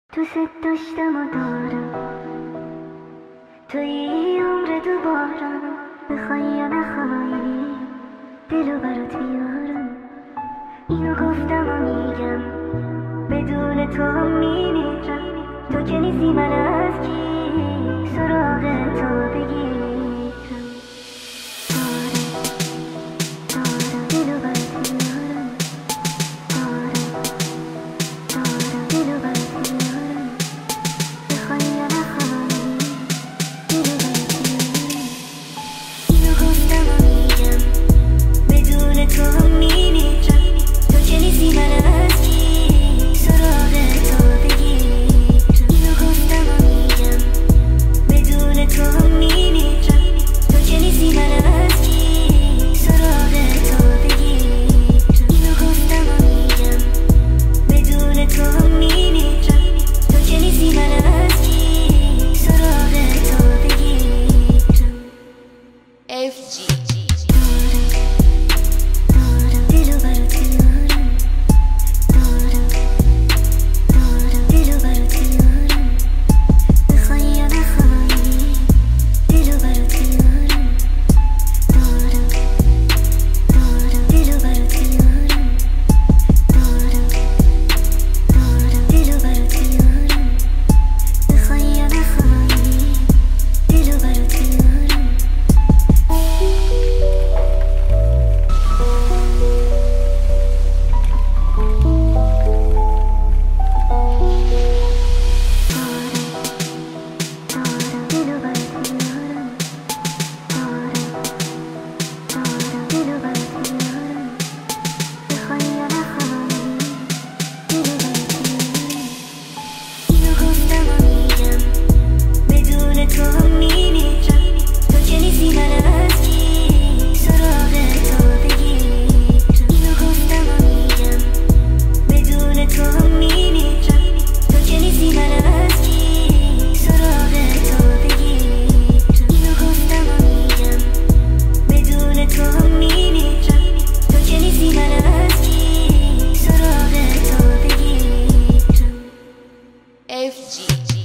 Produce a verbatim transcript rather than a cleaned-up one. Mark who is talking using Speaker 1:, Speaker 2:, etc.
Speaker 1: دوست داشتم و دارم توی عمر دوباره، بخوای یا نخوای دلو برات بیارم. اینو گفتم و میگم بدون تو هم میمیرم. تو که نیستی من از کی سراغ تو بگیرم. دارم دارم دلو برات بیارم. دارم دارم دلو برات بیارم. بخوای یا نخوای دلو برات بیارم. اینو گفتم و میگم بدون تو هم میمیرم. تو که نیستی من از کی سراغ تو بگیرم. اینو گفتم و میگم بدون تو هم میمیرم. تو که نیستی من از کی سراغ تو بگیرم. اینو گفتم و میگم بدون تو هم میمیرم. تو که نیستی من از کی سراغ تو بگیرم.
Speaker 2: اف جی
Speaker 1: دارم دلو برات بیارم. دارم دارم دلو برات بیارم. بخوای یا نخوای دلو برات بیارم. دارم دارم دلو برات بیارم. دارم دارم دلو برات بیارم. بخوای یا نخوای دلو برات بیارم. دارم دلو برات بیارم. دارم دارم دلو برات بیارم. بخوای یا نخوای دلو برات بیارم. اینو گفتم و میگم بدون تو هم میمیرم. تو که نیستی من از کی سراغ تو بگیرم. اینو گفتم و میگم بدون تو هم میمیرم. تو که نیستی من از کی سراغ تو بگیرم. اینو گفتم و میگم بدون تو هم میمیرم. تو که نیستی من از کی سراغ تو بگیرم.
Speaker 2: اف جی